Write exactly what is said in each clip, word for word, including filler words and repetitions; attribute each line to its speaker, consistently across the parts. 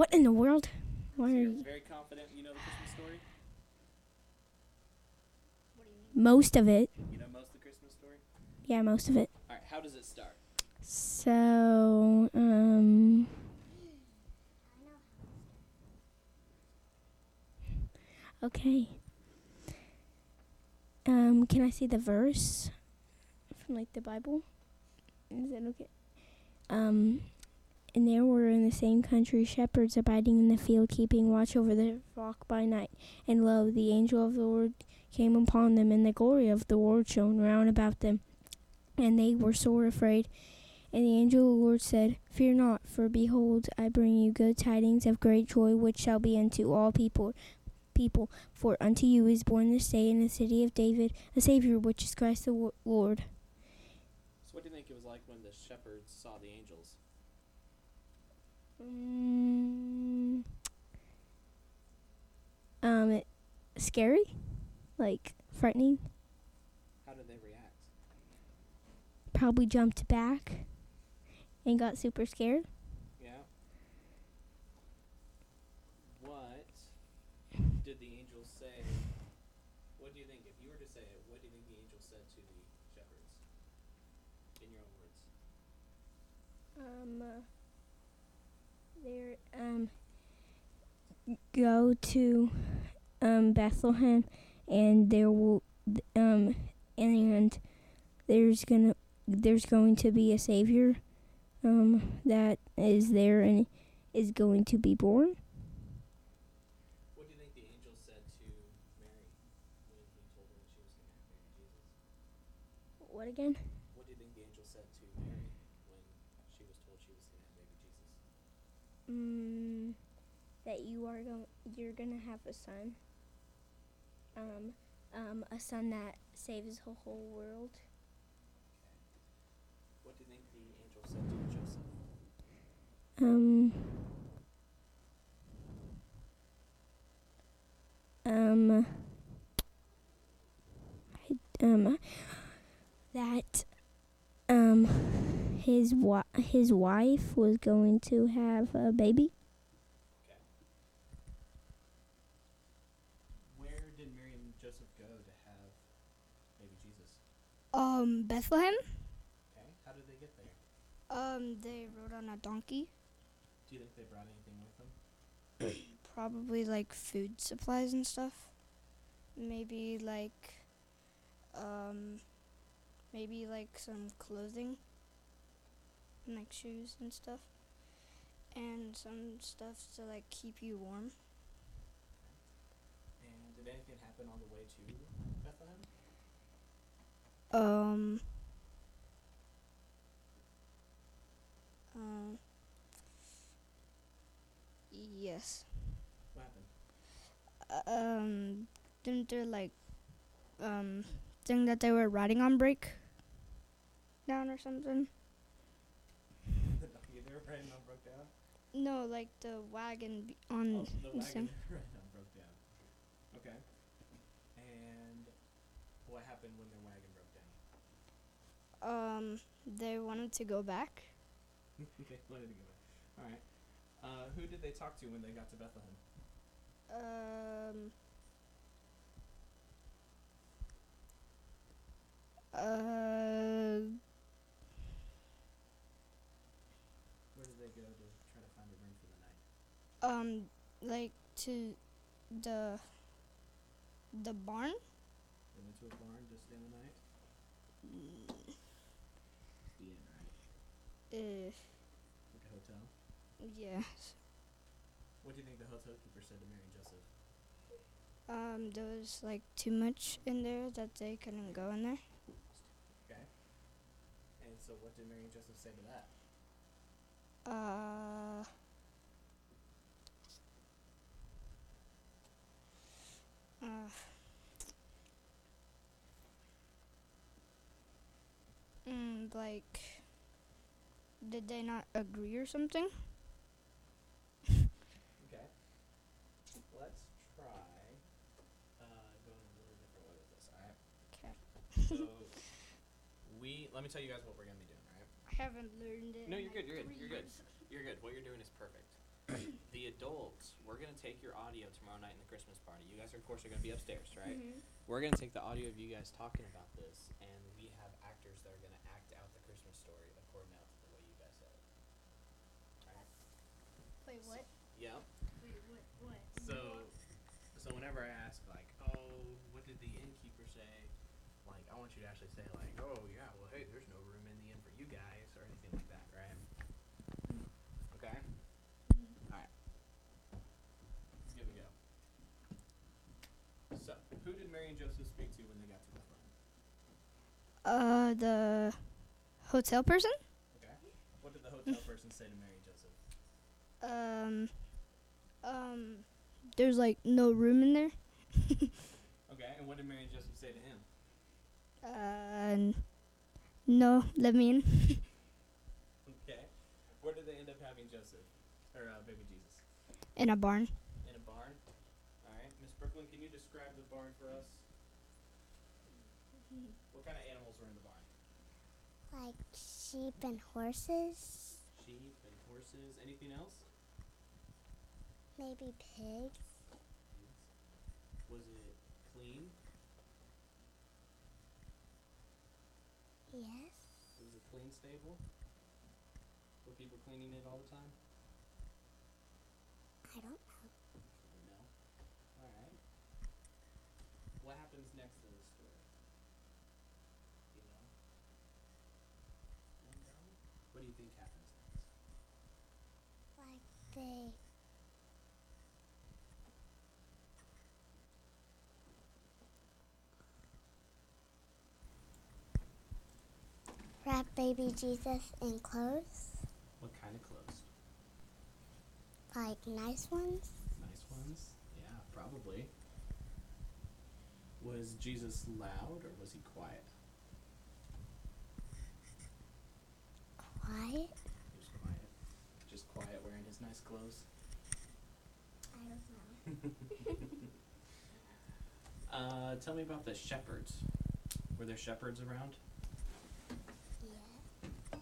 Speaker 1: What in the world? Why
Speaker 2: So
Speaker 1: are
Speaker 2: you're
Speaker 1: you?
Speaker 2: very confident you know the Christmas story?
Speaker 1: Most of it.
Speaker 2: You know most of the Christmas story?
Speaker 1: Yeah, most of it.
Speaker 2: All right, how does it start?
Speaker 1: So, um... Okay. Um, can I see the verse from, like, the Bible? Is that okay? Um, and there were in the same country shepherds abiding in the field, keeping watch over the flock by night. And lo, the angel of the Lord came upon them, and the glory of the Lord shone round about them. And they were sore afraid. And the angel of the Lord said, Fear not, for behold, I bring you good tidings of great joy, which shall be unto all people. People, for unto you is born this day in the city of David a Savior, which is Christ the wo- Lord.
Speaker 2: So what do you think it was like when the shepherds saw the angels?
Speaker 1: Mm, um, it, scary, like frightening.
Speaker 2: How did they react?
Speaker 1: Probably jumped back and got super scared.
Speaker 2: Yeah. What did the angels say? What do you think, if you were to say it, what do you think the angels said to the shepherds? In your own words.
Speaker 1: Um, uh, there, um, go to, um, Bethlehem, and there will, th- um, and there's gonna, there's going to be a Savior, um, that is there and is going to be born.
Speaker 2: What do you think the angel said to Mary when he told her that she was going to have baby Jesus?
Speaker 1: What again?
Speaker 2: What do you think the angel said to Mary when she was told she was going to have baby Jesus?
Speaker 1: Mm, that you are going, you're gonna have a son. Um, um, a son that saves the whole world.
Speaker 2: What do you think the angel said to Joseph?
Speaker 1: Um, um, I, um, that, um, his wa- his wife was going to have a baby.
Speaker 2: Okay. Where did Mary and Joseph go to have baby Jesus?
Speaker 3: Um, Bethlehem.
Speaker 2: Okay. How did they get there?
Speaker 3: Um, they rode on a donkey.
Speaker 2: Do you think they brought anything with them?
Speaker 3: Probably like food supplies and stuff. Maybe like, um, maybe like some clothing, and like shoes and stuff, and some stuff to like keep you warm.
Speaker 2: And did anything happen on the way to Bethlehem?
Speaker 3: Um. Um. Yes.
Speaker 2: What happened?
Speaker 3: Uh, um. Didn't there like, um, thing that they were riding on break down or something?
Speaker 2: The donkey they were riding on broke down?
Speaker 3: No, like the wagon be- on.
Speaker 2: Oh, the
Speaker 3: this
Speaker 2: wagon
Speaker 3: thing.
Speaker 2: they were riding on broke down. Okay. And what happened when their wagon broke down?
Speaker 3: Um, they wanted to go back.
Speaker 2: They wanted to go back. All right. Uh, who did they talk to when they got to Bethlehem?
Speaker 3: Um. Uh.
Speaker 2: Where did they go to try to find a room for the night?
Speaker 3: Um, like to the the barn.
Speaker 2: They went to a barn to stay the night? The inn, right?
Speaker 3: Uh,
Speaker 2: Like a hotel?
Speaker 3: yes.
Speaker 2: What do you think the hotel keeper said to Mary and Joseph?
Speaker 3: Um, there was like too much in there that they couldn't go in there.
Speaker 2: Okay. And so what did Mary and Joseph say to that?
Speaker 3: Uh. Uh. Mm, like, did they not agree or something?
Speaker 2: Okay. Let's try uh, going a little different way with this, alright?
Speaker 3: Okay.
Speaker 2: So, we, let me tell you guys what we're going to be doing, alright?
Speaker 3: I haven't learned it.
Speaker 2: No,
Speaker 3: in
Speaker 2: you're
Speaker 3: like
Speaker 2: good, you're good,
Speaker 3: three
Speaker 2: you're good.
Speaker 3: years.
Speaker 2: You're good. What you're doing is perfect. The adults, we're gonna take your audio tomorrow night in the Christmas party. You guys, are, of course, are gonna be upstairs, right?
Speaker 1: Mhm.
Speaker 2: We're gonna take the audio of you guys talking about this, and we have actors that are gonna act out the Christmas story according to the way you guys said it. Alright?
Speaker 3: Wait, what?
Speaker 2: Yeah.
Speaker 3: Wait, what? What?
Speaker 2: So, so whenever I ask, like, oh, what did the innkeeper say? Like, I want you to actually say, like, oh, yeah, well, hey, there's no room in the inn for you guys, or anything like that, right? Okay? Alright. Let's give it a go. So, who did Mary and Joseph speak to when they got to Bethlehem?
Speaker 3: Uh, the hotel person?
Speaker 2: Okay. What did the hotel person say to Mary and Joseph?
Speaker 3: Um, um, there's like no room in there.
Speaker 2: Okay, and what did Mary and Joseph say to him?
Speaker 3: Uh, n- no, let me in.
Speaker 2: Okay. Where did they end up having Joseph? Or uh, baby Jesus?
Speaker 3: In a barn.
Speaker 2: In a barn? Alright. Miss Brooklyn, can you describe the barn for us? What kind of animals were in the barn?
Speaker 4: Like sheep and horses,
Speaker 2: Sheep and horses. Anything else?
Speaker 4: maybe pigs.
Speaker 2: Was it clean?
Speaker 4: Yes.
Speaker 2: Was it a clean stable? Were people cleaning it all the time?
Speaker 4: I don't know.
Speaker 2: No. Alright. What happens next in the story? You know? No? What do you think happens next?
Speaker 4: Like they wrap baby Jesus in clothes,
Speaker 2: What kind of clothes?
Speaker 4: like nice ones.
Speaker 2: Nice ones? Yeah, probably. Was Jesus loud or was he quiet?
Speaker 4: Quiet.
Speaker 2: He was quiet. Just quiet wearing his nice clothes.
Speaker 4: I don't know.
Speaker 2: Uh, tell me about the shepherds. Were there shepherds around?
Speaker 4: Yeah.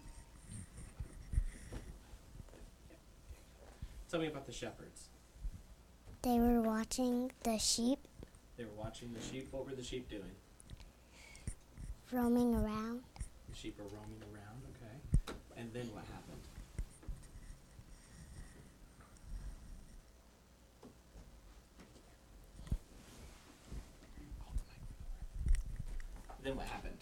Speaker 2: Tell me about the shepherds.
Speaker 4: They were watching the sheep
Speaker 2: They were watching the sheep. What were the sheep doing?
Speaker 4: roaming around.
Speaker 2: The sheep are roaming around, okay. And then what happened? Then what happened?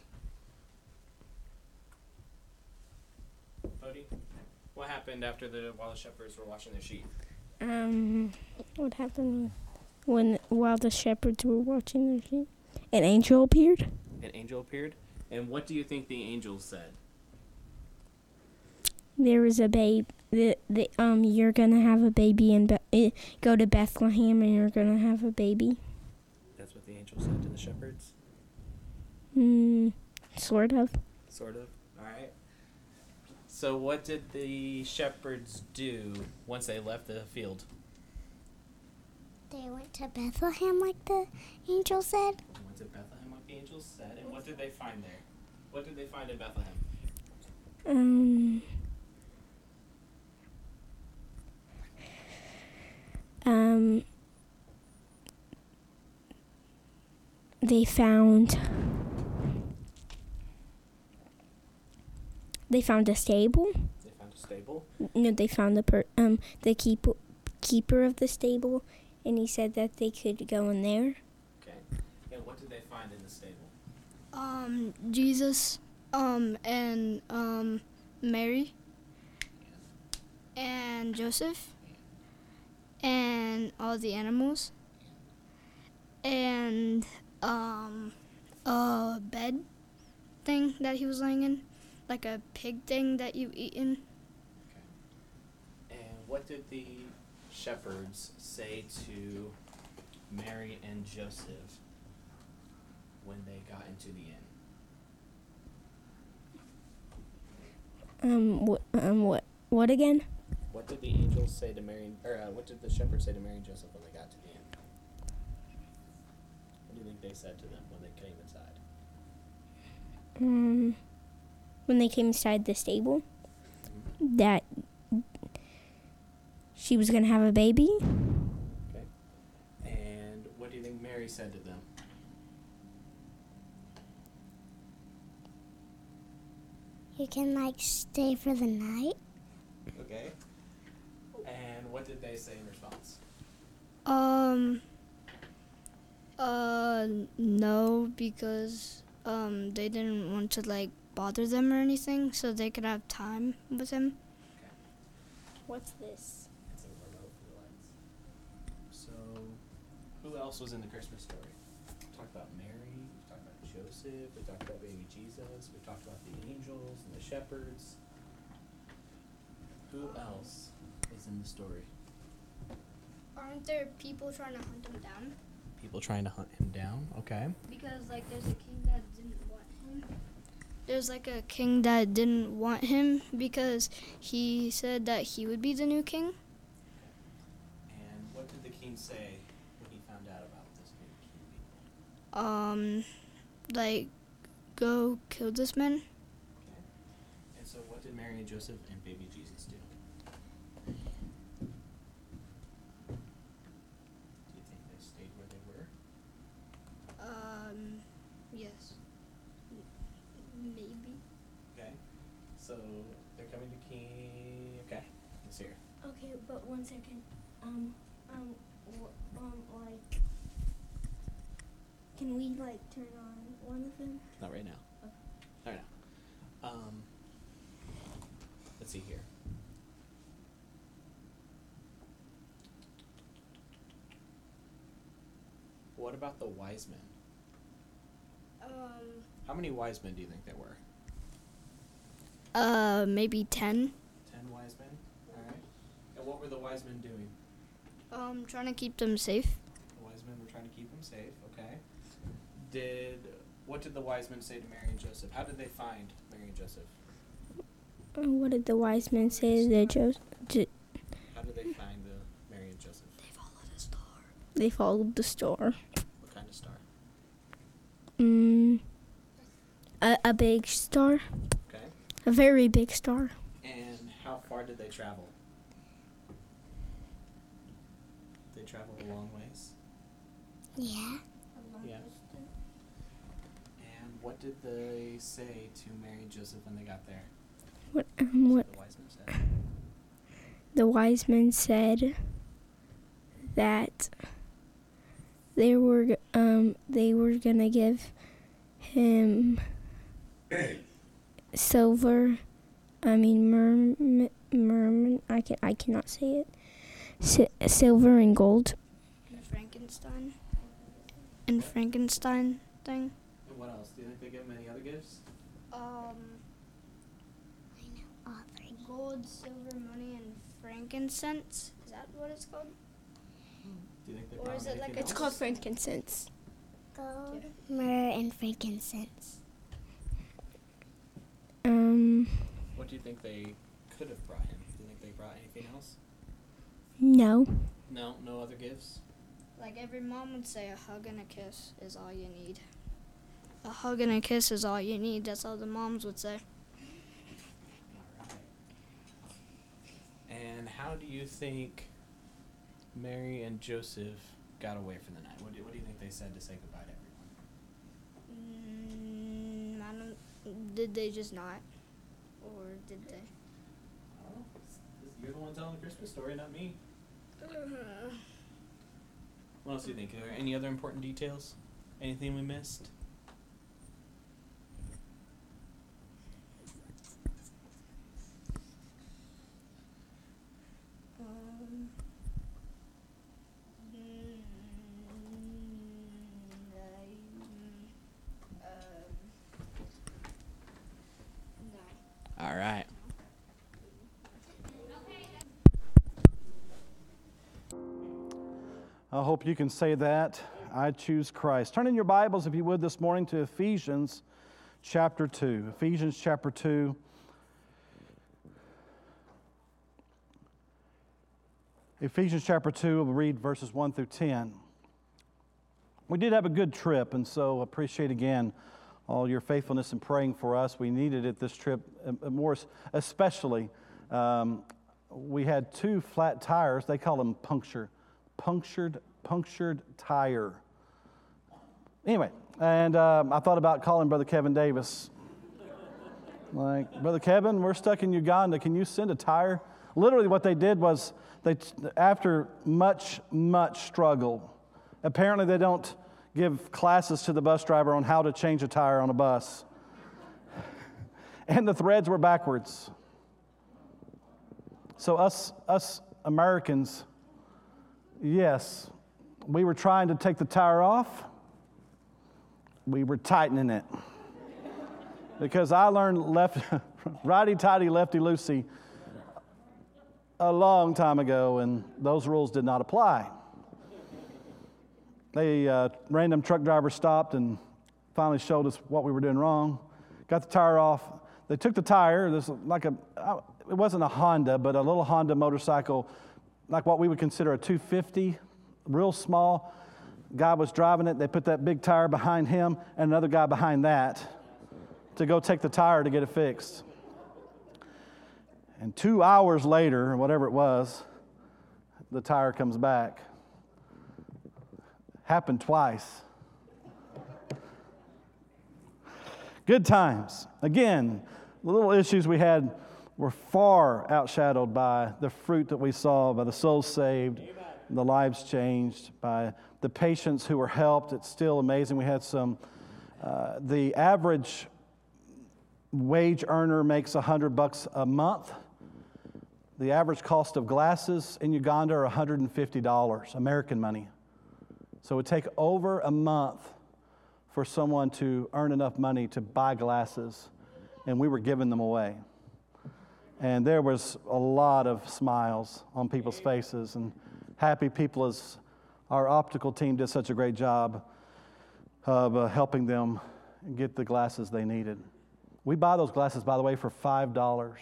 Speaker 2: Bodie? What happened after the while the shepherds were watching their sheep?
Speaker 1: Um, what happened when while the shepherds were watching their sheep? An angel appeared.
Speaker 2: An angel appeared? And what do you think the angel said?
Speaker 1: There was a babe. The, the um, you're gonna have a baby and Be- uh, go to Bethlehem, and you're gonna have a baby.
Speaker 2: That's what the angel said to the shepherds?
Speaker 1: Mm, sort of.
Speaker 2: Sort of. Alright. So what did the shepherds do once they left the field?
Speaker 4: They went to Bethlehem, like the angel said.
Speaker 2: They went to Bethlehem like the angel said. And what did they find there? What did they find in Bethlehem?
Speaker 1: Um. Um. They found. They found a stable.
Speaker 2: They found a stable.
Speaker 1: No, they found the per um the keep keeper of the stable, and he said that they could go in there.
Speaker 2: Okay. And what did they find in the stable?
Speaker 3: Um, Jesus, um, and um, Mary, and Joseph, and all the animals, and um, a bed thing that he was laying in, like a pig thing that you eat in.
Speaker 2: And what did the shepherds say to Mary and Joseph when they got into the inn?
Speaker 1: Um. What? Um. What? What again?
Speaker 2: What did the angels say to Mary, or uh, what did the shepherds say to Mary and Joseph when they got to the inn? What do you think they said to them when they came inside?
Speaker 1: Um. When they came inside the stable, that she was going to have a baby.
Speaker 2: Okay. And what do you think Mary said to them?
Speaker 4: You can like stay for the night.
Speaker 2: Okay. And what did they say in response?
Speaker 3: Um. Uh, no, because um they didn't want to like bother them or anything, so they could have time with him.
Speaker 1: What's this?
Speaker 2: It's a remote for the lights. So, who else was in the Christmas story? We talked about Mary, we talked about Joseph, we talked about baby Jesus, we talked about the angels and the shepherds. Who else was in the story?
Speaker 3: Aren't there people trying to hunt him down?
Speaker 2: People trying to hunt him down, okay.
Speaker 3: Because like there's a king that didn't want him. There's like a king that didn't want him because he said that he would be the new king.
Speaker 2: And what did the king say when he found out about this new king?
Speaker 3: Um, like, go kill this man.
Speaker 2: Okay. And so what did Mary and Joseph and baby Jesus do? Do you think they stayed where they were?
Speaker 3: Um, yes. Maybe.
Speaker 2: Okay. So they're coming to King. Okay. Let's hear.
Speaker 1: Okay, but one second. Um, um, wh- um, like, can we like turn on one of them?
Speaker 2: Not right now.
Speaker 1: Okay.
Speaker 2: Not right now. Um. Let's see here. What about the wise men?
Speaker 3: Um,
Speaker 2: How many wise men do you think there were?
Speaker 3: uh, maybe ten.
Speaker 2: Ten wise men? Alright. And what were the wise men doing?
Speaker 3: Um, trying to keep them safe.
Speaker 2: The wise men were trying to keep them safe, okay. Did, what did the wise men say to Mary and Joseph? How did they find Mary and Joseph?
Speaker 1: Uh, what did the wise men say to Joseph?
Speaker 2: How did they find the Mary and Joseph?
Speaker 3: They followed a star.
Speaker 1: They followed the star.
Speaker 2: What kind of star?
Speaker 1: Mm, a, a big star.
Speaker 2: Okay.
Speaker 1: A very big star.
Speaker 2: And how far did they travel? They traveled a long ways.
Speaker 4: Yeah.
Speaker 2: Yeah. And what did they say to Mary and Joseph when they got there?
Speaker 1: What? Um, what?
Speaker 2: The wise men said.
Speaker 1: The wise men said that they were g- um they were gonna give him silver. I mean merm merm. I can I cannot say it. Si- silver and gold.
Speaker 3: And Frankenstein. And Frankenstein thing.
Speaker 2: And what else? Do you think they gave him any other gifts?
Speaker 3: Um,
Speaker 4: I know all three.
Speaker 3: gold, silver, money, and frankincense. Is that what it's called?
Speaker 2: Do you think they
Speaker 3: Or
Speaker 2: brought
Speaker 3: is
Speaker 2: him
Speaker 3: it like
Speaker 2: anything
Speaker 3: a-
Speaker 1: It's
Speaker 2: else?
Speaker 1: called frankincense.
Speaker 4: Gold, myrrh, and frankincense.
Speaker 1: Um,
Speaker 2: What do you think they could have brought him? Do you think they brought anything else?
Speaker 1: no.
Speaker 2: No, no other gifts?
Speaker 3: Like every mom would say, a hug and a kiss is all you need. A hug and a kiss is all you need. That's all the moms would say.
Speaker 2: Alright. And how do you think Mary and Joseph got away for the night? What do, what do you think they said to say goodbye to everyone?
Speaker 3: Mm, I don't. Did they just not, or did they?
Speaker 2: I don't know. You're the one telling the Christmas story, not me. What else do you think? Are there any other important details? Anything we missed?
Speaker 3: Um. mm, I, mm, um, no.
Speaker 2: All right.
Speaker 5: I hope you can say that. I choose Christ. Turn in your Bibles, if you would, this morning to Ephesians chapter two. Ephesians chapter two. Ephesians chapter two, we'll read verses one through ten. We did have a good trip, and so appreciate again all your faithfulness in praying for us. We needed it this trip, uh, more especially. Um, we had two flat tires. They call them puncture, punctured, punctured tire. Anyway, and um, I thought about calling Brother Kevin Davis. Like, Brother Kevin, we're stuck in Uganda. Can you send a tire? Literally what they did was, they, after much, much struggle, apparently they don't give classes to the bus driver on how to change a tire on a bus. And the threads were backwards. So us, us Americans, yes, we were trying to take the tire off. We were tightening it. Because I learned left, righty-tighty, lefty-loosey a long time ago, and those rules did not apply. They, uh, random truck driver stopped and finally showed us what we were doing wrong. Got the tire off. They took the tire, this like a, it wasn't a Honda, but a little Honda motorcycle, like what we would consider a two fifty, real small. Guy was driving it. They put that big tire behind him and another guy behind that to go take the tire to get it fixed. And two hours later, or whatever it was, the tire comes back. Happened twice. Good times. Again, the little issues we had were far outshadowed by the fruit that we saw, by the souls saved, Amen. The lives changed, by the patients who were helped. It's still amazing. We had some, uh, the average wage earner makes a hundred bucks a month. The average cost of glasses in Uganda are one hundred fifty dollars, American money. So it would take over a month for someone to earn enough money to buy glasses, and we were giving them away. And there was a lot of smiles on people's faces and happy people, as our optical team did such a great job of uh, helping them get the glasses they needed. We buy those glasses, by the way, for five dollars.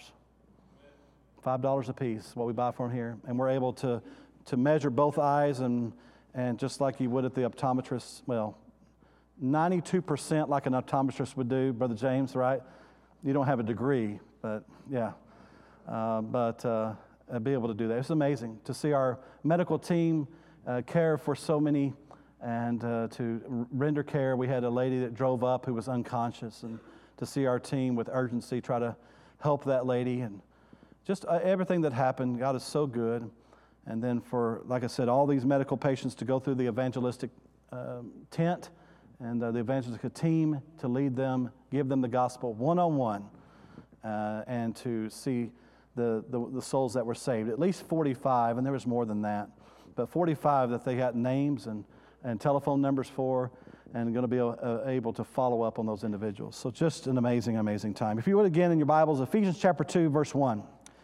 Speaker 5: five dollars a piece, what we buy from here. And we're able to, to measure both eyes, and, and just like you would at the optometrist, well, ninety-two percent like an optometrist would do, Brother James, right? You don't have a degree, but yeah. Uh, but uh, be able to do that. It's amazing to see our medical team uh, care for so many, and uh, to r- render care. We had a lady that drove up who was unconscious, and to see our team with urgency try to help that lady, and just uh, everything that happened. God is so good. And then for, like I said, all these medical patients to go through the evangelistic uh, tent, and uh, the evangelistic team to lead them, give them the gospel one-on-one, uh, and to see the, the, the souls that were saved. At least forty-five, and there was more than that, but forty-five that they got names and, and telephone numbers for, and going to be uh, able to follow up on those individuals. So just an amazing, amazing time. If you would, again, in your Bibles, Ephesians chapter two, verse one.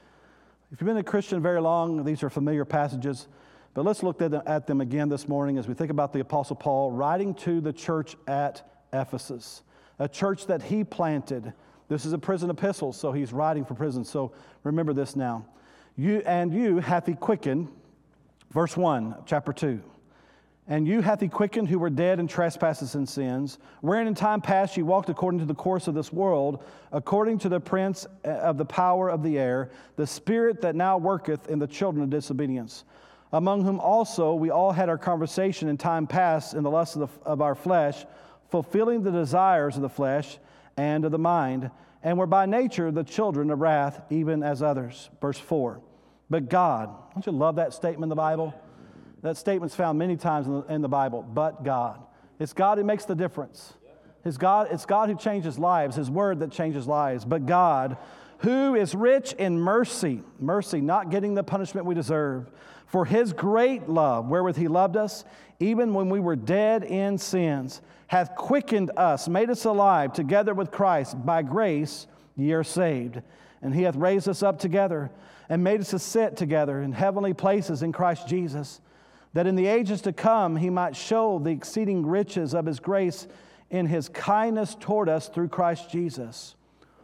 Speaker 5: If you've been a Christian very long, these are familiar passages. But let's look at them, at them again this morning as we think about the Apostle Paul writing to the church at Ephesus, a church that he planted. This is a prison epistle, so he's writing from prison. So remember this now. You and you hath he quickened, verse one, chapter two. And you hath he quickened who were dead in trespasses and sins, wherein in time past ye walked according to the course of this world, according to the prince of the power of the air, the spirit that now worketh in the children of disobedience, among whom also we all had our conversation in time past in the lust of, the, of our flesh, fulfilling the desires of the flesh and of the mind, and were by nature the children of wrath, even as others. Verse four. But God, don't you love that statement in the Bible? That statement's found many times in the, in the Bible. But God. It's God who makes the difference. It's God, it's God who changes lives, His word that changes lives. But God, who is rich in mercy, mercy, not getting the punishment we deserve, for His great love, wherewith He loved us, even when we were dead in sins, hath quickened us, made us alive together with Christ. By grace ye are saved. And He hath raised us up together and made us to sit together in heavenly places in Christ Jesus, that in the ages to come He might show the exceeding riches of His grace in His kindness toward us through Christ Jesus.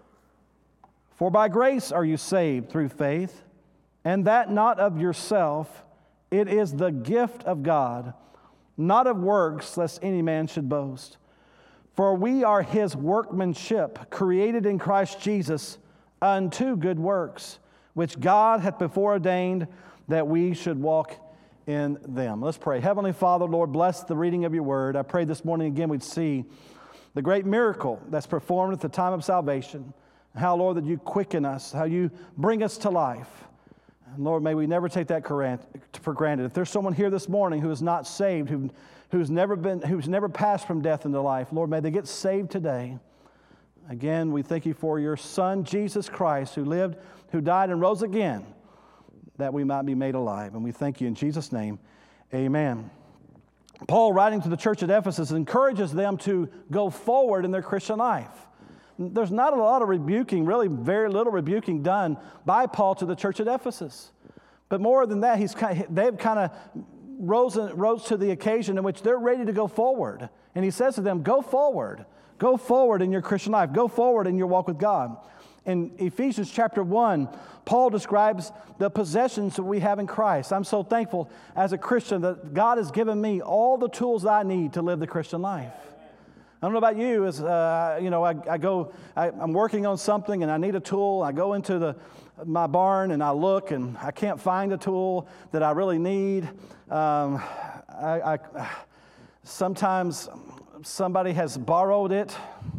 Speaker 5: For by grace are you saved through faith, and that not of yourself, it is the gift of God, not of works, lest any man should boast. For we are His workmanship, created in Christ Jesus unto good works, which God hath before ordained that we should walk in them. Let's pray. Heavenly Father, Lord, bless the reading of your word. I pray this morning again we'd see the great miracle that's performed at the time of salvation. How, Lord, that you quicken us, how you bring us to life. And Lord, may we never take that for granted. If there's someone here this morning who is not saved, who, who's never been, who's never passed from death into life, Lord, may they get saved today. Again, we thank you for your Son, Jesus Christ, who lived, who died, and rose again, that we might be made alive. And we thank you in Jesus' name. Amen. Paul, writing to the church at Ephesus, encourages them to go forward in their Christian life. There's not a lot of rebuking, really very little rebuking done by Paul to the church at Ephesus. But more than that, he's kind of, they've kind of rose, rose to the occasion in which they're ready to go forward. And he says to them, go forward. Go forward in your Christian life. Go forward in your walk with God. In Ephesians chapter one, Paul describes the possessions that we have in Christ. I'm so thankful as a Christian that God has given me all the tools I need to live the Christian life. I don't know about you, as uh, you know, I, I go, I, I'm working on something and I need a tool. I go into the my barn and I look and I can't find a tool that I really need. Um, I, I sometimes somebody has borrowed it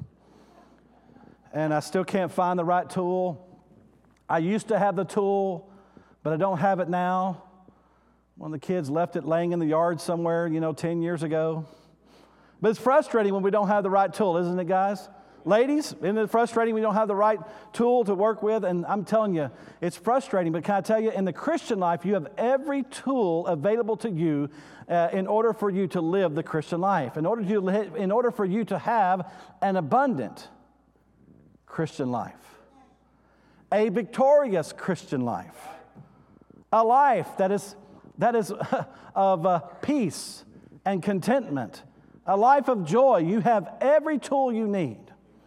Speaker 5: and I still can't find the right tool. I used to have the tool, but I don't have it now. One of the kids left it laying in the yard somewhere, you know, ten years ago. But it's frustrating when we don't have the right tool, isn't it, guys? Ladies, isn't it frustrating we don't have the right tool to work with? And I'm telling you, it's frustrating. But can I tell you, in the Christian life, you have every tool available to you uh, in order for you to live the Christian life, in order to li- in order for you to have an abundant Christian life, a victorious Christian life, a life that is that is of uh, peace and contentment. A life of joy. You have every tool you need.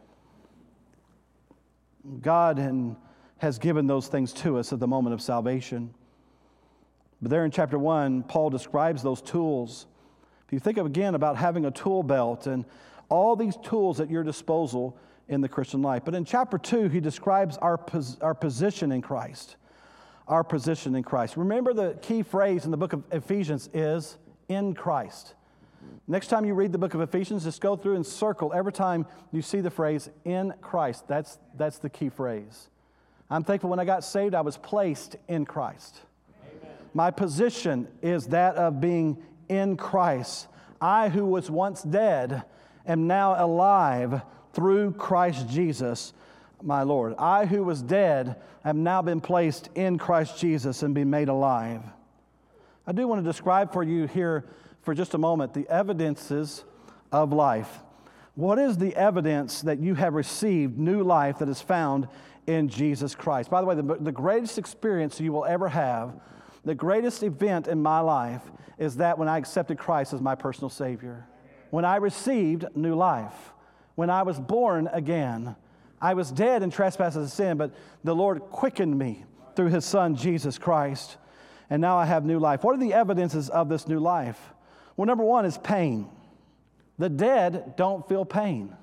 Speaker 5: God and has given those things to us at the moment of salvation. But there in chapter one, Paul describes those tools. If you think of, again about having a tool belt and all these tools at your disposal in the Christian life. But in chapter two, he describes our, pos- our position in Christ. Our position in Christ. Remember, the key phrase in the book of Ephesians is in Christ. Next time you read the book of Ephesians, just go through and circle every time you see the phrase, in Christ. That's, that's the key phrase. I'm thankful when I got saved, I was placed in Christ. Amen. My position is that of being in Christ. I, who was once dead, am now alive through Christ Jesus, my Lord. I, who was dead, have now been placed in Christ Jesus and been made alive. I do want to describe for you here for just a moment the evidences of life. What is the evidence that you have received new life that is found in Jesus Christ? By the way, the, the greatest experience you will ever have, the greatest event in my life is that when I accepted Christ as my personal Savior. When I received new life. When I was born again. I was dead in trespasses and sin, but the Lord quickened me through His Son, Jesus Christ. And now I have new life. What are the evidences of this new life? Well, number one is pain. The dead don't feel pain.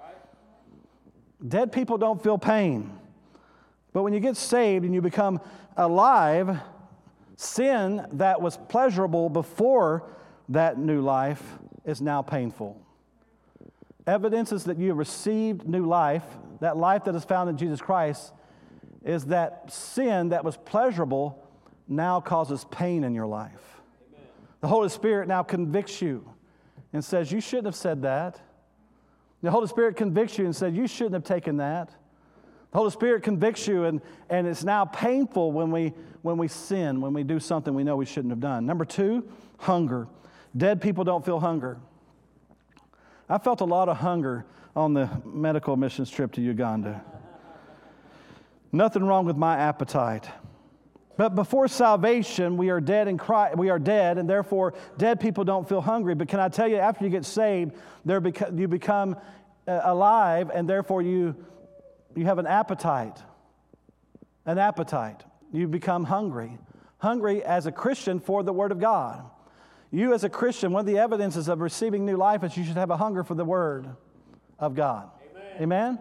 Speaker 5: Dead people don't feel pain. But when you get saved and you become alive, sin that was pleasurable before that new life is now painful. Evidences that you have received new life, that life that is found in Jesus Christ, is that sin that was pleasurable now causes pain in your life. The Holy Spirit now convicts you and says, you shouldn't have said that. The Holy Spirit convicts you and says, you shouldn't have taken that. The Holy Spirit convicts you, and, and it's now painful when we, when we sin, when we do something we know we shouldn't have done. Number two, hunger. Dead people don't feel hunger. I felt a lot of hunger on the medical missions trip to Uganda. Nothing wrong with my appetite. But before salvation, we are dead in Christ. We are dead, and therefore dead people don't feel hungry. But can I tell you, after you get saved, there beca- you become uh, alive, and therefore you you have an appetite. An appetite. You become hungry. Hungry as a Christian for the Word of God. You as a Christian, one of the evidences of receiving new life is you should have a hunger for the Word of God. Amen? Amen?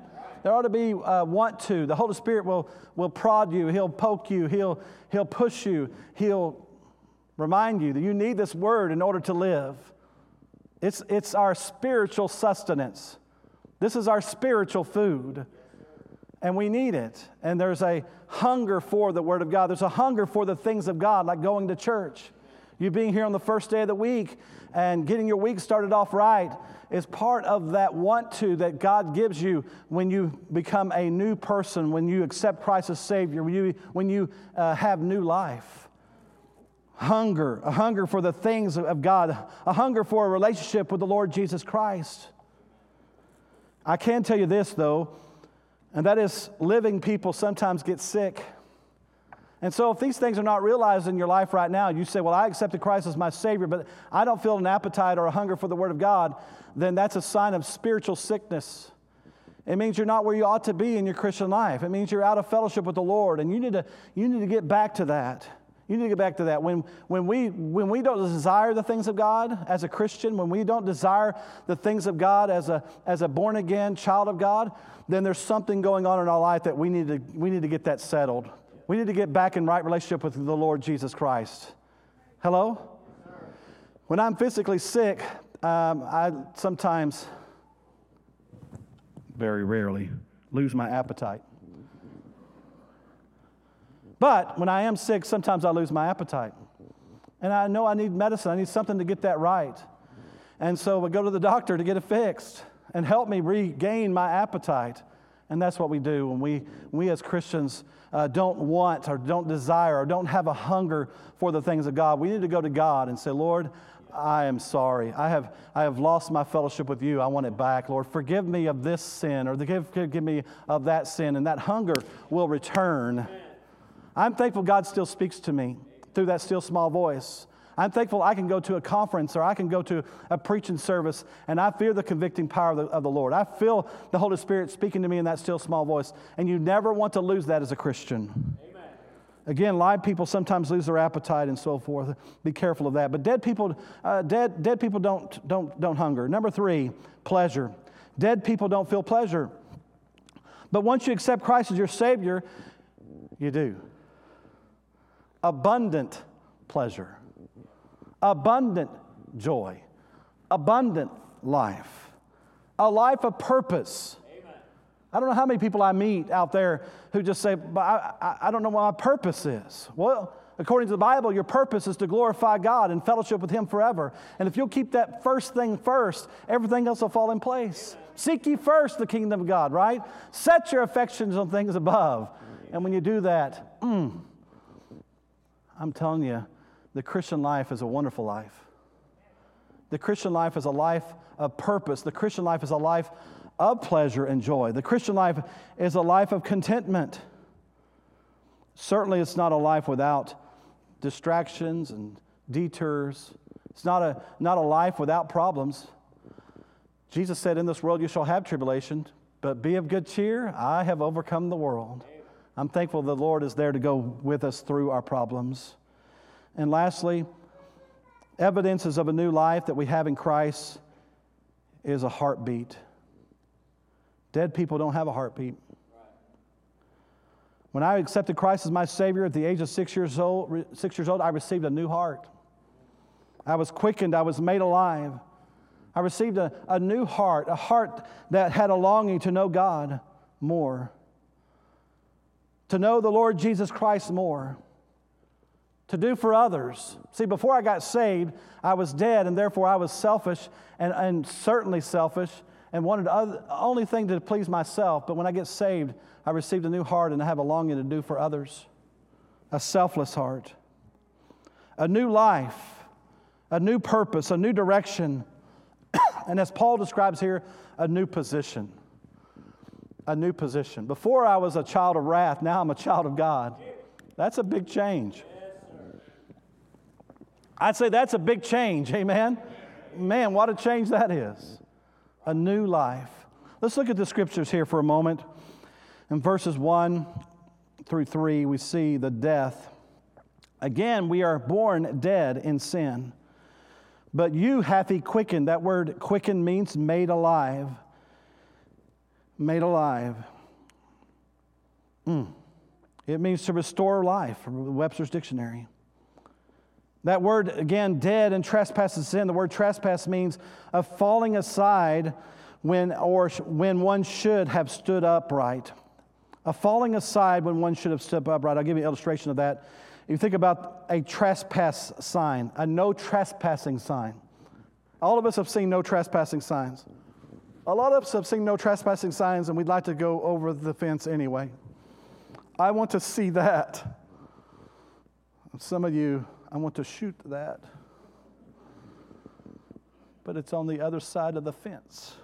Speaker 5: There ought to be uh, want to. The Holy Spirit will, will prod you. He'll poke you. He'll, he'll push you. He'll remind you that you need this word in order to live. It's, it's our spiritual sustenance. This is our spiritual food. And we need it. And there's a hunger for the Word of God. There's a hunger for the things of God, like going to church. You being here on the first day of the week and getting your week started off right is part of that want to that God gives you when you become a new person, when you accept Christ as Savior, when you, when you uh, have new life. Hunger, a hunger for the things of God, a hunger for a relationship with the Lord Jesus Christ. I can tell you this, though, and that is living people sometimes get sick. And so if these things are not realized in your life right now, you say, well, I accepted Christ as my Savior, but I don't feel an appetite or a hunger for the Word of God, then that's a sign of spiritual sickness. It means you're not where you ought to be in your Christian life. It means you're out of fellowship with the Lord, and you need to, you need to get back to that. You need to get back to that. When, when, we, when we don't desire the things of God as a Christian, when we don't desire the things of God as a, as a born-again child of God, then there's something going on in our life that we need to, we need to get that settled. We need to get back in right relationship with the Lord Jesus Christ. Hello? When I'm physically sick, um, I sometimes, very rarely, lose my appetite. But when I am sick, sometimes I lose my appetite. And I know I need medicine. I need something to get that right. And so I go to the doctor to get it fixed and help me regain my appetite. And that's what we do when we, we as Christians uh, don't want or don't desire or don't have a hunger for the things of God. We need to go to God and say, Lord, I am sorry. I have, I have lost my fellowship with you. I want it back. Lord, forgive me of this sin, or forgive, forgive me of that sin. And that hunger will return. I'm thankful God still speaks to me through that still small voice. I'm thankful I can go to a conference or I can go to a preaching service and I feel the convicting power of the, of the Lord. I feel the Holy Spirit speaking to me in that still small voice. And you never want to lose that as a Christian. Amen. Again, live people sometimes lose their appetite and so forth. Be careful of that. But dead people, uh, dead, dead people don't, don't, don't hunger. Number three, pleasure. Dead people don't feel pleasure. But once you accept Christ as your Savior, you do. Abundant pleasure. Abundant joy, abundant life, a life of purpose. Amen. I don't know how many people I meet out there who just say, but I, I, I don't know what my purpose is. Well, according to the Bible, your purpose is to glorify God and fellowship with Him forever. And if you'll keep that first thing first, everything else will fall in place. Amen. Seek ye first the kingdom of God, right? Set your affections on things above. And when you do that, mm, I'm telling you, the Christian life is a wonderful life. The Christian life is a life of purpose. The Christian life is a life of pleasure and joy. The Christian life is a life of contentment. Certainly, it's not a life without distractions and detours. It's not a, not a life without problems. Jesus said, in this world you shall have tribulation, but be of good cheer. I have overcome the world. I'm thankful the Lord is there to go with us through our problems. And lastly, evidences of a new life that we have in Christ is a heartbeat. Dead people don't have a heartbeat. When I accepted Christ as my Savior at the age of six years old, six years old, I received a new heart. I was quickened. I was made alive. I received a, a new heart, a heart that had a longing to know God more, to know the Lord Jesus Christ more, to do for others. See, before I got saved, I was dead, and therefore I was selfish, and, and certainly selfish, and wanted other, only thing to please myself. But when I get saved, I received a new heart, and I have a longing to do for others. A selfless heart. A new life. A new purpose. A new direction. And as Paul describes here, a new position. A new position. Before I was a child of wrath, now I'm a child of God. That's a big change. I'd say that's a big change, amen? Man, what a change that is. A new life. Let's look at the scriptures here for a moment. In verses one through three, we see the death. Again, we are born dead in sin. But you hath He quickened. That word quickened means made alive. Made alive. Mm. It means to restore life, from Webster's Dictionary. That word, again, dead and trespass is sin. The word trespass means of falling aside when or when one should have stood upright. A falling aside when one should have stood upright. I'll give you an illustration of that. You think about a trespass sign, a no trespassing sign. All of us have seen no trespassing signs. A lot of us have seen no trespassing signs, and we'd like to go over the fence anyway. I want to see that. Some of you, I want to shoot that. But it's on the other side of the fence.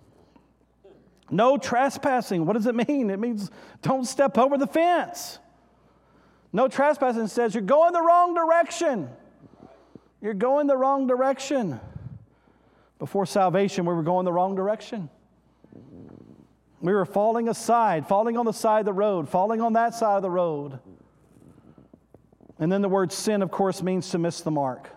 Speaker 5: No trespassing. What does it mean? It means don't step over the fence. No trespassing says you're going the wrong direction. You're going the wrong direction. Before salvation, we were going the wrong direction. We were falling aside, falling on the side of the road, falling on that side of the road. And then the word sin, of course, means to miss the mark.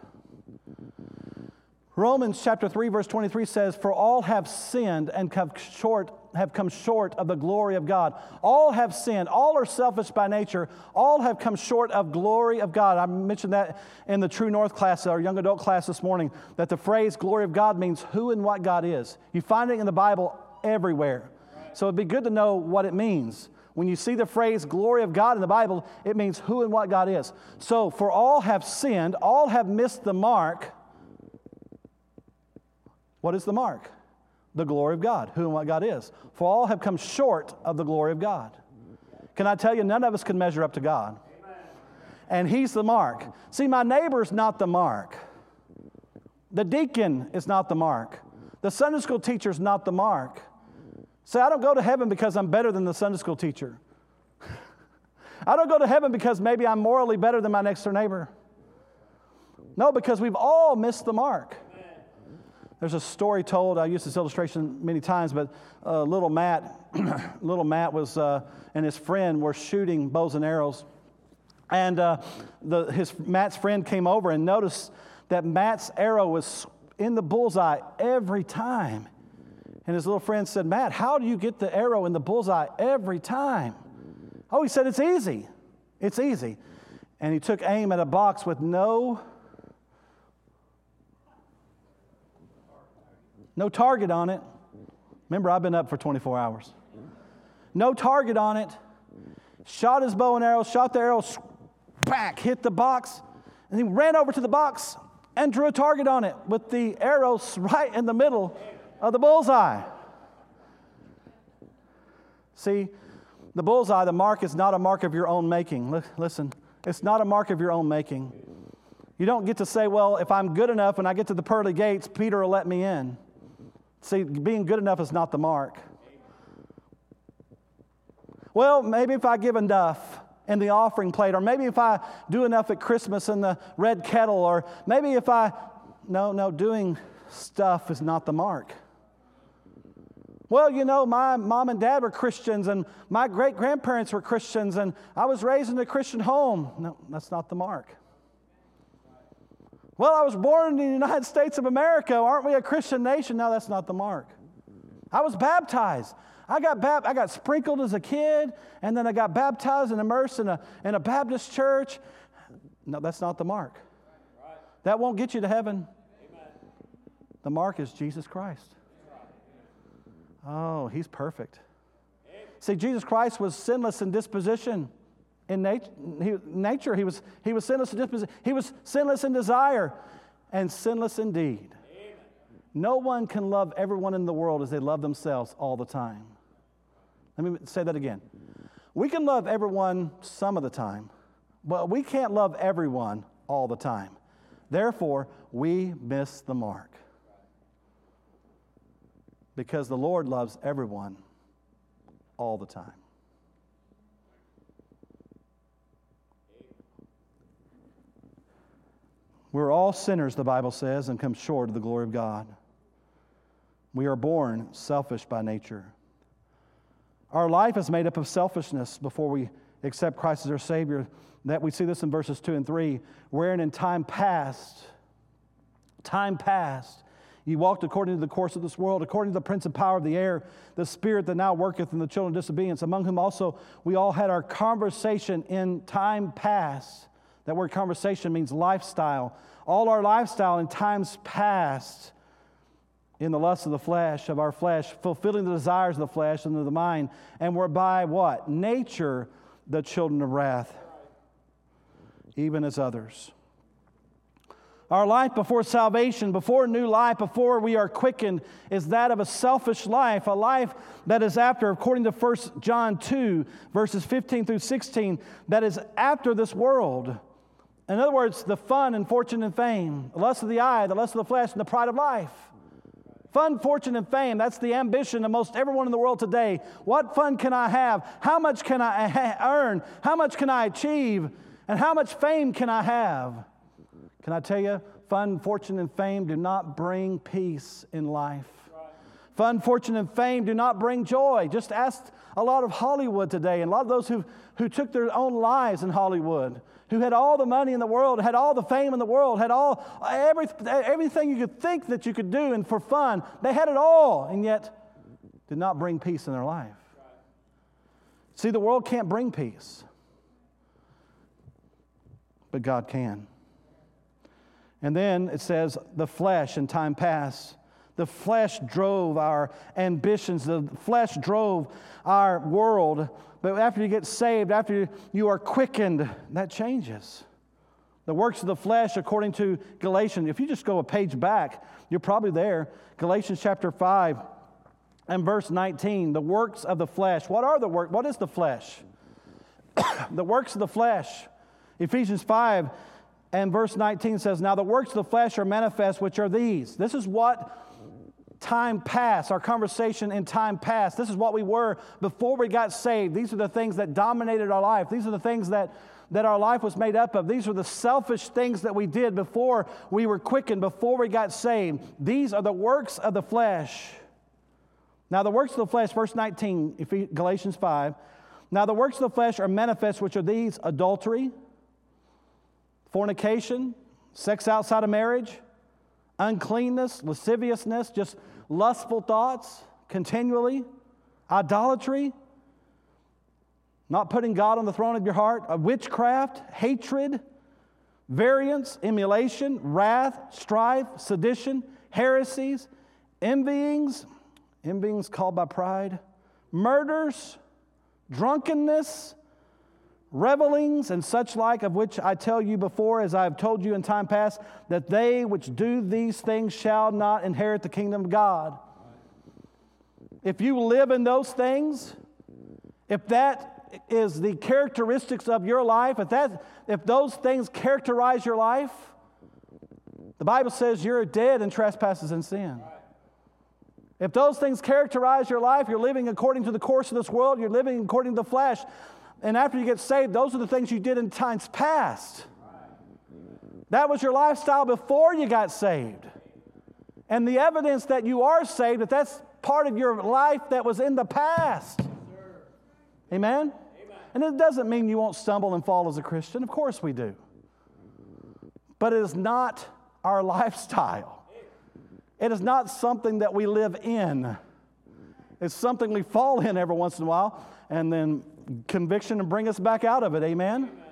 Speaker 5: Romans chapter three, verse twenty-three says, "For all have sinned and come short, have come short of the glory of God." All have sinned. All are selfish by nature. All have come short of glory of God. I mentioned that in the True North class, our young adult class this morning, that the phrase glory of God means who and what God is. You find it in the Bible everywhere. So it'd be good to know what it means. When you see the phrase glory of God in the Bible, it means who and what God is. So, for all have sinned, all have missed the mark. What is the mark? The glory of God, who and what God is. For all have come short of the glory of God. Can I tell you, none of us can measure up to God. And He's the mark. See, my neighbor's not the mark. The deacon is not the mark. The Sunday school teacher's not the mark. See, I don't go to heaven because I'm better than the Sunday school teacher. I don't go to heaven because maybe I'm morally better than my next door neighbor. No, because we've all missed the mark. There's a story told, I used this illustration many times, but uh, little Matt, little Matt was, uh, and his friend were shooting bows and arrows. And uh, the, his Matt's friend came over and noticed that Matt's arrow was in the bullseye every time. And his little friend said, "Matt, how do you get the arrow in the bullseye every time?" Oh, he said, "It's easy. It's easy." And he took aim at a box with no, no target on it. Remember, I've been up for twenty-four hours. No target on it. Shot his bow and arrow, shot the arrow, back, hit the box, and he ran over to the box and drew a target on it with the arrow right in the middle of the bullseye. See, the bullseye, the mark, is not a mark of your own making. L- listen, it's not a mark of your own making. You don't get to say, well, if I'm good enough, when I get to the pearly gates, Peter will let me in. See, being good enough is not the mark. Well, maybe if I give enough in the offering plate, or maybe if I do enough at Christmas in the red kettle, or maybe if I... No, no, doing stuff is not the mark. Well, you know, my mom and dad were Christians, and my great-grandparents were Christians, and I was raised in a Christian home. No, that's not the mark. Well, I was born in the United States of America. Aren't we a Christian nation? No, that's not the mark. I was baptized. I got bap- I got sprinkled as a kid, and then I got baptized and immersed in a, in a Baptist church. No, that's not the mark. That won't get you to heaven. The mark is Jesus Christ. Oh, He's perfect. See, Jesus Christ was sinless in disposition. In nat- he, nature, he was, he was sinless in disposition. He was sinless in desire and sinless in deed. Amen. No one can love everyone in the world as they love themselves all the time. Let me say that again. We can love everyone some of the time, but we can't love everyone all the time. Therefore, we miss the mark. Because the Lord loves everyone all the time. We're all sinners, the Bible says, and come short of the glory of God. We are born selfish by nature. Our life is made up of selfishness before we accept Christ as our Savior. That we see this in verses two and three, wherein in time past, time past, You walked according to the course of this world, according to the prince and power of the air, the spirit that now worketh in the children of disobedience, among whom also we all had our conversation in time past. That word conversation means lifestyle. All our lifestyle in times past, in the lust of the flesh, of our flesh, fulfilling the desires of the flesh and of the mind, and were by what? Nature the children of wrath, even as others. Our life before salvation, before new life, before we are quickened, is that of a selfish life, a life that is after, according to First John two, verses fifteen through sixteen, that is after this world. In other words, the fun and fortune and fame, the lust of the eye, the lust of the flesh, and the pride of life. Fun, fortune, and fame, that's the ambition of most everyone in the world today. What fun can I have? How much can I earn? How much can I achieve? And how much fame can I have? Can I tell you, fun, fortune, and fame do not bring peace in life. Fun, fortune, and fame do not bring joy. Just ask a lot of Hollywood today, and a lot of those who, who took their own lives in Hollywood, who had all the money in the world, had all the fame in the world, had all every, everything you could think that you could do, and for fun, they had it all, and yet did not bring peace in their life. See, the world can't bring peace, but God can. And then it says, the flesh in time past. The flesh drove our ambitions. The flesh drove our world. But after you get saved, after you are quickened, that changes. The works of the flesh, according to Galatians, if you just go a page back, you're probably there. Galatians chapter five and verse nineteen, the works of the flesh. What are the works? What is the flesh? The works of the flesh. Ephesians five and verse nineteen says, now the works of the flesh are manifest, which are these. This is what time past, our conversation in time past. This is what we were before we got saved. These are the things that dominated our life. These are the things that, that our life was made up of. These are the selfish things that we did before we were quickened, before we got saved. These are the works of the flesh. Now the works of the flesh, verse nineteen, Galatians five. Now the works of the flesh are manifest, which are these: adultery, fornication, sex outside of marriage, uncleanness, lasciviousness, just lustful thoughts continually, idolatry, not putting God on the throne of your heart, uh, witchcraft, hatred, variance, emulation, wrath, strife, sedition, heresies, envyings, envyings called by pride, murders, drunkenness, revelings, and such like, of which I tell you before, as I have told you in time past, that they which do these things shall not inherit the kingdom of God. If you live in those things, if that is the characteristics of your life, if that, if those things characterize your life, the Bible says you're dead in trespasses and sin. If those things characterize your life, you're living according to the course of this world, you're living according to the flesh. And after you get saved, those are the things you did in times past. That was your lifestyle before you got saved. And the evidence that you are saved, that that's part of your life that was in the past. Amen? Amen? And it doesn't mean you won't stumble and fall as a Christian. Of course we do. But it is not our lifestyle. It is not something that we live in. It's something we fall in every once in a while, and then conviction and bring us back out of it. Amen? Amen.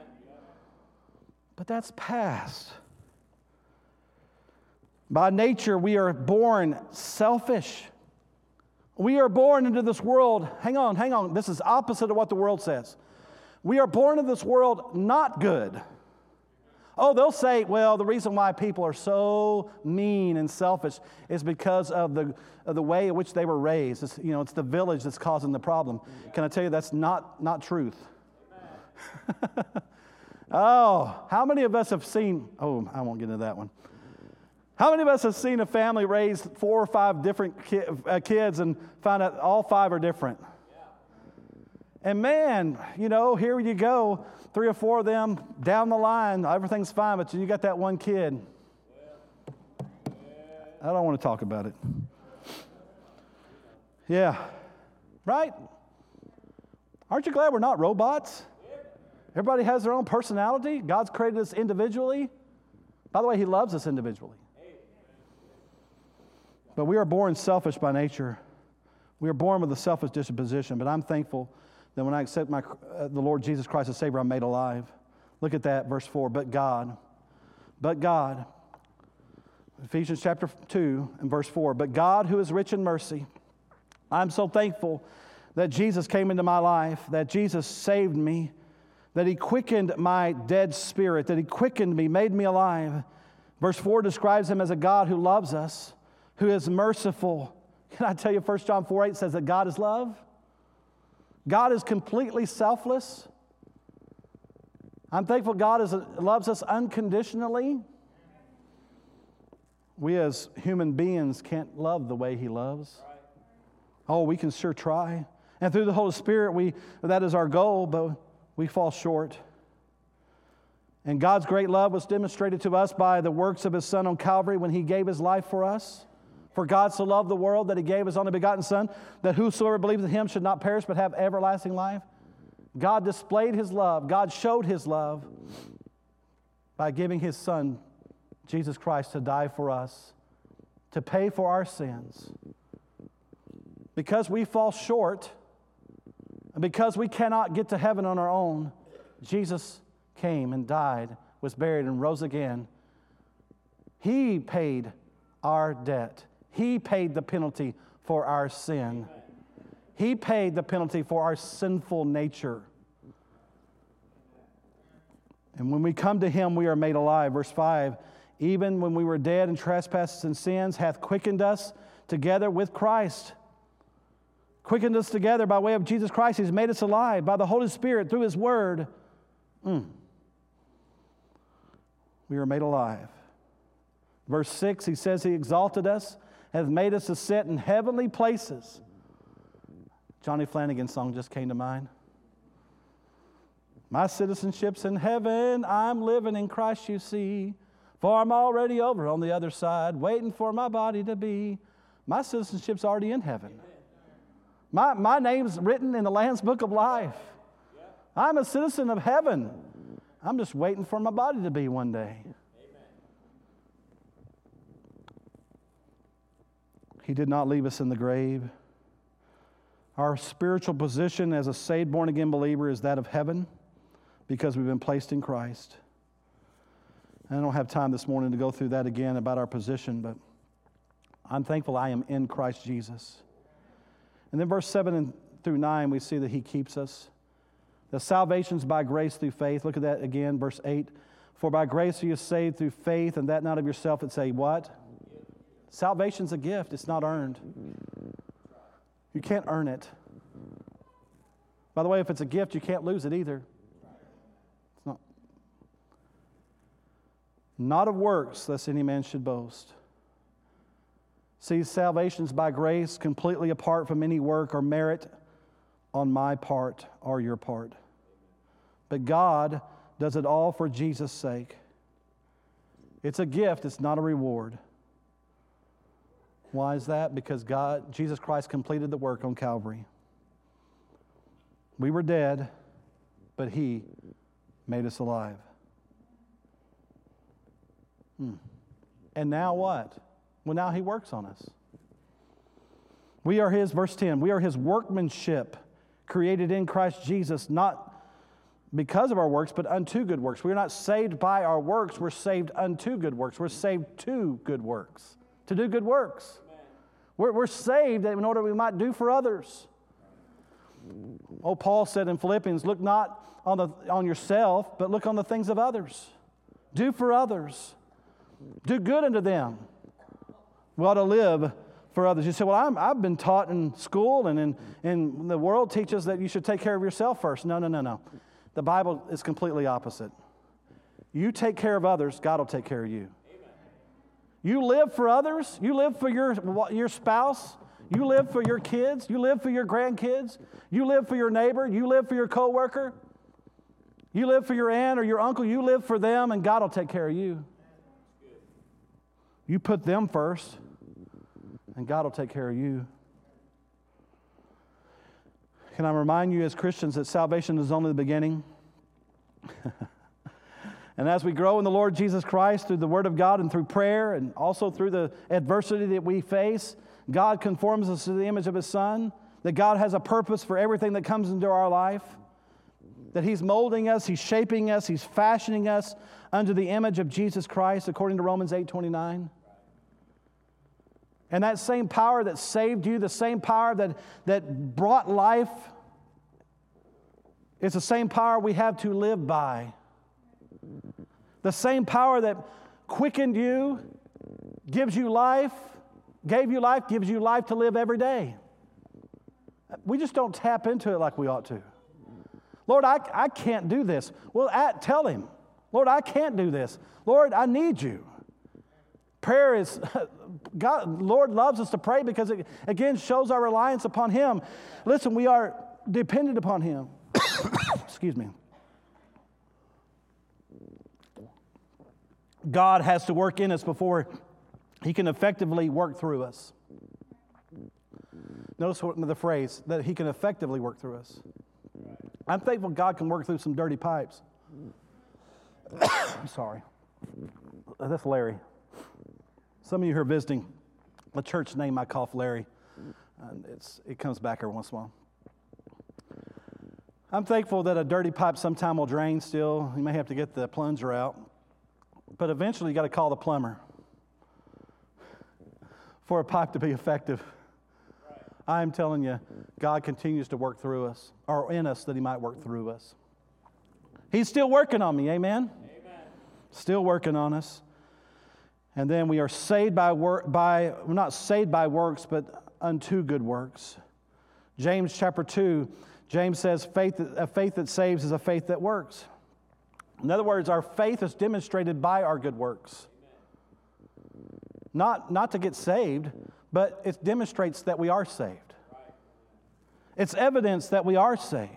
Speaker 5: But that's past. By nature, we are born selfish. We are born into this world. Hang on, hang on. This is opposite of what the world says. We are born into this world not good. Oh, they'll say, well, the reason why people are so mean and selfish is because of the of the way in which they were raised. It's, you know, it's the village that's causing the problem. Can I tell you that's not, not truth? Oh, how many of us have seen, oh, I won't get into that one. How many of us have seen a family raise four or five different ki- uh, kids and find out all five are different? And man, you know, here you go, three or four of them down the line, everything's fine, but you got that one kid. I don't want to talk about it. Yeah, right? Aren't you glad we're not robots? Everybody has their own personality. God's created us individually. By the way, He loves us individually. But we are born selfish by nature. We are born with a selfish disposition, but I'm thankful that when I accept my, uh, the Lord Jesus Christ as Savior, I'm made alive. Look at that, verse four, but God, but God, Ephesians chapter two and verse four, but God who is rich in mercy, I'm so thankful that Jesus came into my life, that Jesus saved me, that He quickened my dead spirit, that He quickened me, made me alive. Verse four describes Him as a God who loves us, who is merciful. Can I tell you, First John four eight says that God is love? God is completely selfless. I'm thankful God is, loves us unconditionally. We as human beings can't love the way He loves. Oh, we can sure try. And through the Holy Spirit, we that is our goal, but we fall short. And God's great love was demonstrated to us by the works of His Son on Calvary when He gave His life for us. For God so loved the world that He gave His only begotten Son, that whosoever believes in Him should not perish but have everlasting life. God displayed His love. God showed His love by giving His Son, Jesus Christ, to die for us, to pay for our sins. Because we fall short, and because we cannot get to heaven on our own, Jesus came and died, was buried, and rose again. He paid our debt. He paid the penalty for our sin. He paid the penalty for our sinful nature. And when we come to Him, we are made alive. Verse five, even when we were dead in trespasses and sins, hath quickened us together with Christ. Quickened us together by way of Jesus Christ. He's made us alive by the Holy Spirit through His Word. Mm. We are made alive. Verse six, He says He exalted us, hath made us to sit in heavenly places. Johnny Flanagan's song just came to mind. My citizenship's in heaven, I'm living in Christ, you see. For I'm already over on the other side, waiting for my body to be. My citizenship's already in heaven. My, my name's written in the Lamb's Book of Life. I'm a citizen of heaven. I'm just waiting for my body to be one day. He did not leave us in the grave. Our spiritual position as a saved, born-again believer is that of heaven because we've been placed in Christ. And I don't have time this morning to go through that again about our position, but I'm thankful I am in Christ Jesus. And then verse seven through nine, we see that He keeps us. The salvation's by grace through faith. Look at that again, verse eight. For by grace are you saved through faith, and that not of yourself. It's a what? Salvation's a gift. It's not earned. You can't earn it. By the way, if it's a gift, you can't lose it either. It's not. Not of works, lest any man should boast. See, salvation's by grace, completely apart from any work or merit on my part or your part. But God does it all for Jesus' sake. It's a gift, it's not a reward. Why is that? Because God, Jesus Christ completed the work on Calvary. We were dead, but He made us alive. Hmm. And now what? Well, now He works on us. We are His, verse ten, we are His workmanship, created in Christ Jesus, not because of our works, but unto good works. We are not saved by our works, we're saved unto good works. We're saved to good works, to do good works. We're, we're saved in order we might do for others. Oh, Paul said in Philippians, look not on, the, on yourself, but look on the things of others. Do for others. Do good unto them. We ought to live for others. You say, well, I'm, I've been taught in school and in, in the world teaches that you should take care of yourself first. No, no, no, no. The Bible is completely opposite. You take care of others, God will take care of you. You live for others. You live for your, your spouse. You live for your kids. You live for your grandkids. You live for your neighbor. You live for your coworker. You live for your aunt or your uncle. You live for them, and God will take care of you. You put them first, and God will take care of you. Can I remind you as Christians that salvation is only the beginning? And as we grow in the Lord Jesus Christ through the Word of God and through prayer and also through the adversity that we face, God conforms us to the image of His Son, that God has a purpose for everything that comes into our life, that He's molding us, He's shaping us, He's fashioning us under the image of Jesus Christ, according to Romans eight twenty-nine. And that same power that saved you, the same power that, that brought life, it's the same power we have to live by. The same power that quickened you, gives you life, gave you life, gives you life to live every day. We just don't tap into it like we ought to. Lord, I, I can't do this. Well, at, tell Him, Lord, I can't do this. Lord, I need you. Prayer is, God, Lord loves us to pray because it, again, shows our reliance upon Him. Listen, we are dependent upon Him. Excuse me. God has to work in us before He can effectively work through us. Notice what, the phrase, that He can effectively work through us. I'm thankful God can work through some dirty pipes. I'm sorry. That's Larry. Some of you who are visiting, the church name I call Larry. And it's, it comes back every once in a while. I'm thankful that a dirty pipe sometime will drain still. You may have to get the plunger out. But eventually you got to call the plumber for a pipe to be effective. Right. I'm telling you, God continues to work through us, or in us that He might work through us. He's still working on me, amen? Amen. Still working on us. And then we are saved by work, by, we're not saved by works, but unto good works. James chapter two, James says, faith, a faith that saves is a faith that works. In other words, our faith is demonstrated by our good works. Not, not to get saved, but it demonstrates that we are saved. It's evidence that we are saved.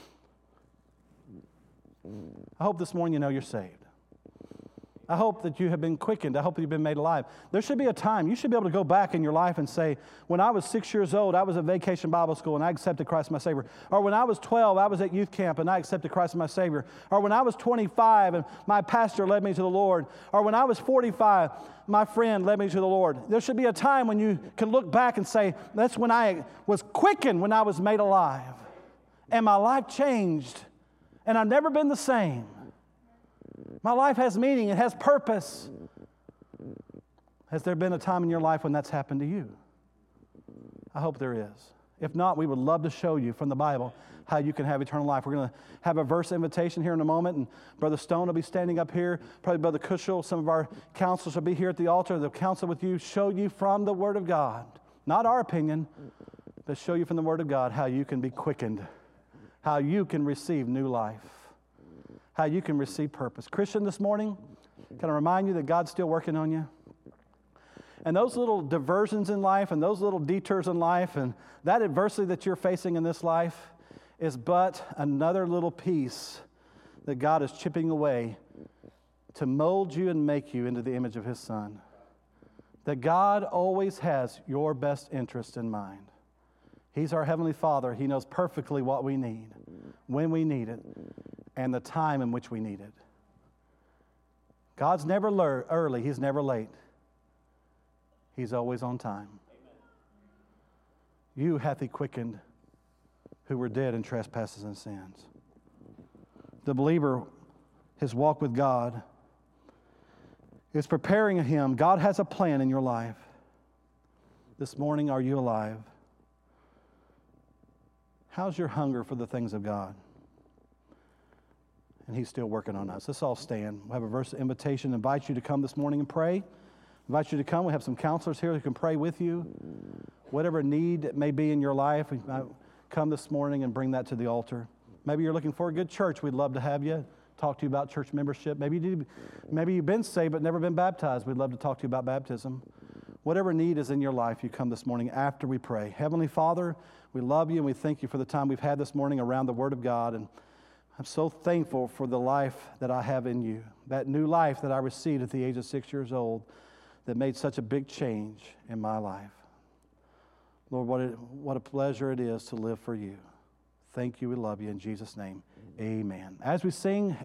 Speaker 5: I hope this morning you know you're saved. I hope that you have been quickened. I hope that you've been made alive. There should be a time, you should be able to go back in your life and say, when I was six years old, I was at Vacation Bible School and I accepted Christ as my Savior. Or when I was twelve, I was at youth camp and I accepted Christ as my Savior. Or when I was twenty-five and my pastor led me to the Lord. Or when I was forty-five, my friend led me to the Lord. There should be a time when you can look back and say, that's when I was quickened, when I was made alive. And my life changed. And I've never been the same. My life has meaning. It has purpose. Has there been a time in your life when that's happened to you? I hope there is. If not, we would love to show you from the Bible how you can have eternal life. We're going to have a verse invitation here in a moment, and Brother Stone will be standing up here. Probably Brother Cushel, some of our counselors will be here at the altar. They'll counsel with you, show you from the Word of God. Not our opinion, but show you from the Word of God how you can be quickened, how you can receive new life, how you can receive purpose. Christian, this morning, can I remind you that God's still working on you? And those little diversions in life and those little detours in life and that adversity that you're facing in this life is but another little piece that God is chipping away to mold you and make you into the image of His Son. That God always has your best interest in mind. He's our Heavenly Father. He knows perfectly what we need, when we need it, and the time in which we need it. God's never lur- early. He's never late. He's always on time. Amen. You hath He quickened who were dead in trespasses and sins. The believer, his walk with God, is preparing him. God has a plan in your life. This morning, are you alive? How's your hunger for the things of God? And He's still working on us. Let's all stand. We'll have a verse of invitation. Invite you to come this morning and pray. Invite you to come. We have some counselors here who can pray with you. Whatever need it may be in your life, we might come this morning and bring that to the altar. Maybe you're looking for a good church. We'd love to have you. Talk to you about church membership. Maybe, you did, maybe you've been saved but never been baptized. We'd love to talk to you about baptism. Whatever need is in your life, you come this morning after we pray. Heavenly Father, we love you and we thank you for the time we've had this morning around the Word of God. And I'm so thankful for the life that I have in you, that new life that I received at the age of six years old that made such a big change in my life. Lord, what a, what a pleasure it is to live for you. Thank you. We love you. In Jesus' name, amen. As we sing,